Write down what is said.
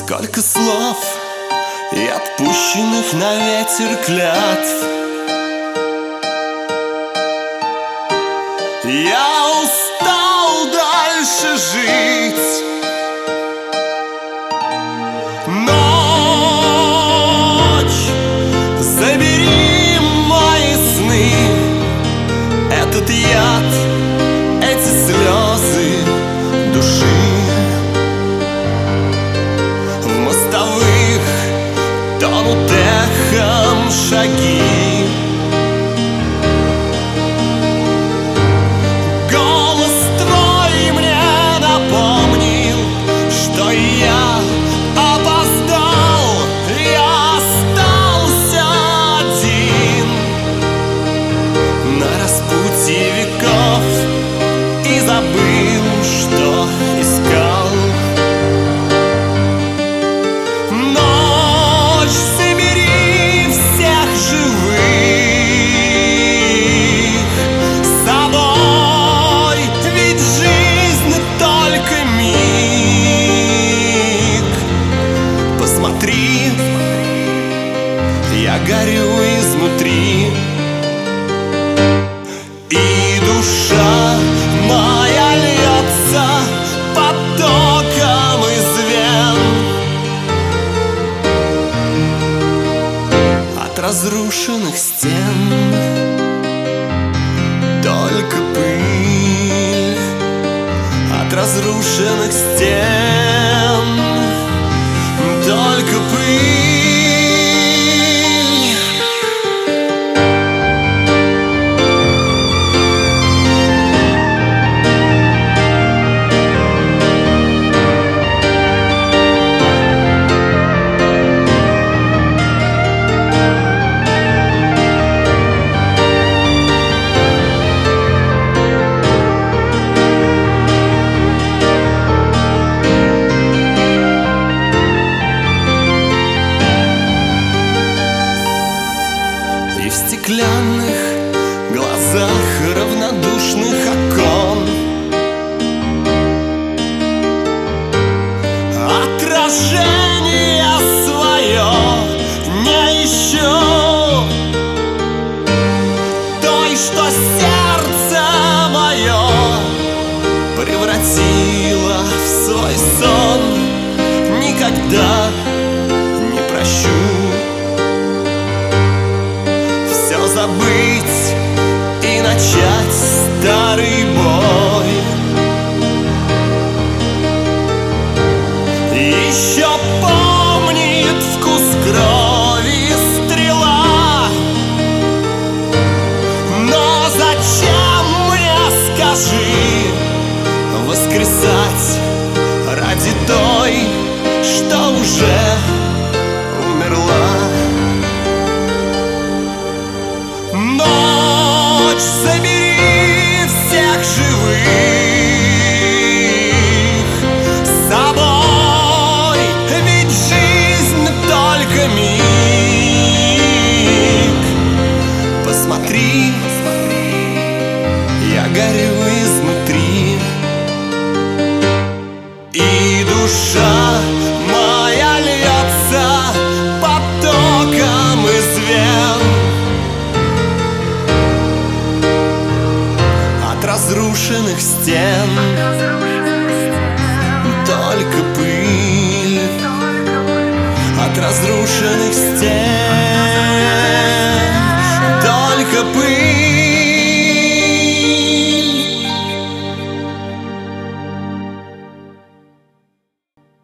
Сколько слов и отпущенных на ветер клятв. Я устал дальше жить. Ночь, забери мои сны, этот яд, эти слезы души. В мостовых тонут эхом шаги. Я горю изнутри, и душа моя льется потоком из вен. От разрушенных стен только пыль. От разрушенных стен только пыль. И в стеклянных глазах равнодушных окон отражение свое не ищу, той, что сердце мое превратило в свой сон. Никогда не прощу. Забыть и начать старый бой. Еще помнит вкус крови стрела. Но зачем мне, скажи, воскресать ради той, что уже умерла? Ночь, забери всех живых с собой, ведь жизнь только миг. Посмотри, я горю изнутри, и душа моя льется потоком из вен. От разрушенных стен только пыль. От разрушенных стен